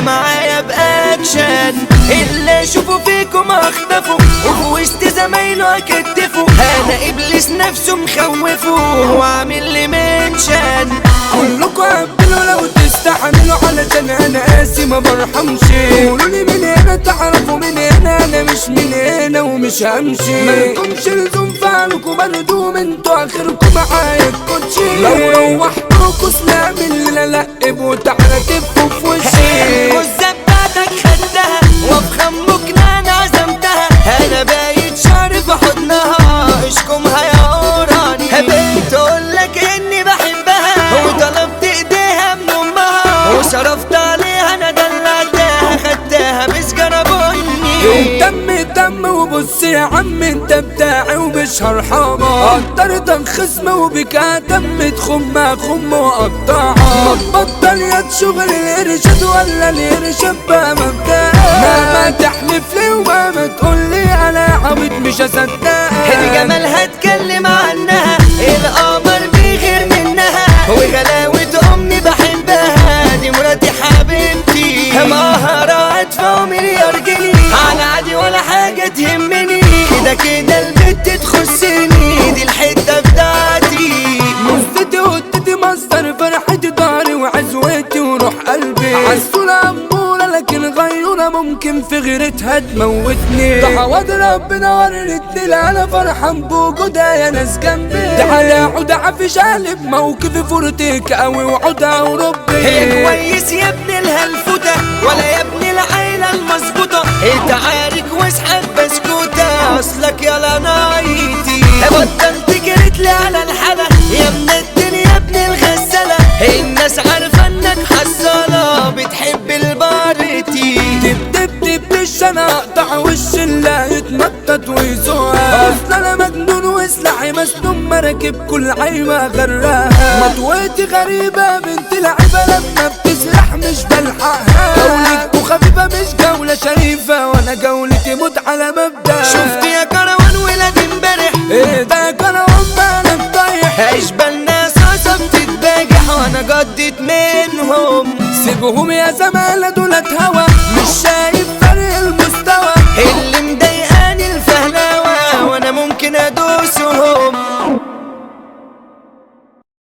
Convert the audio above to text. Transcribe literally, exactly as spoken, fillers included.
هنا معايا باكشن، اللي اشوفه فيكم اخطفه وفي وسط زمايله اكتفه. انا ابليس نفسه مخوفه وعامل لي منشن. كلكوا قبلوا لو تستحملوا علشان انا قاسي ما برحمش. قولولي من هنا تعرفوا من هنا انا مش من هنا ومش همشي. مالكمش لزوم فعلكوا بردوم انتوا اخركوا معايا الكوتشي. لو روحتوكوا سلام اللي لقبوا تعالى تفوا في وشي. الجزة بتاعتك خدتها وافخم مكنان عزمتها، انا بايت شعري في حضنها اشكمها يا قراني. بقيت اقولك اني بحبها وطلبت ايديها من امها وصرفت عليها انا دلعتها خدتها بسجارة بني. دم دم وبص يا عم انت بتاعي ومش هرحمك. قدرتك خصم وبك دم تخم خم وقطعها. ما تبطل يا شغل الارشاد ولا الارشاد بقى مبدأ. مهما تحلف لي ومهما تقول لي انا عبيط مش هصدقك. الجمال هتكلم عنها القمر بغير منها وغلاوة امي بحبها دي مراتي حبيبتي. مهارات فوق مليار جنيه على عادي ولا حاجة تهمني. كده كده البت تخصني دي الحتة بتاعتي. مزتي ودتي مصدر فرحتي ضهري وعزوتي وروح قلبي. عسولة أمورة لكن غيرة ممكن في غيرتها تموتني. ضحوات ربنا ورتني لا أنا فرحان بوجودها يا ناس جنبي. تعالى عود عفش قلب موقفي فرتك قوي وعودها وربي. هي كويس يا ابن الهلفوتة ولا يا ابن العيلة المظبوطة. انت عارك واسحب بسكوتة اصلك يلا نايتي. بطلت جريتلي على الحلا يا ابن الدنيا يا ابن الغسالة. الناس عارفة انك حصالة بتحب البارتي. دب دب دب دش انا اقطع وش اللي يتنطط ويسوق. اصل انا مجنون وسلاحي مسنون مراكب كل عيبة غراها. مطوتي غريبة بنت لعيبة لما بتسلح مش بلحقها. جولتكوا خفيفة مش جولة شريفة وانا جولتي موت على مبدأ. شفت يا كروان ولاد امبارح ايه ده يا كروان بالك طايح. اشبالنا صاصة بتتباجح وانا جدت منهم. سيبهم يا زمالة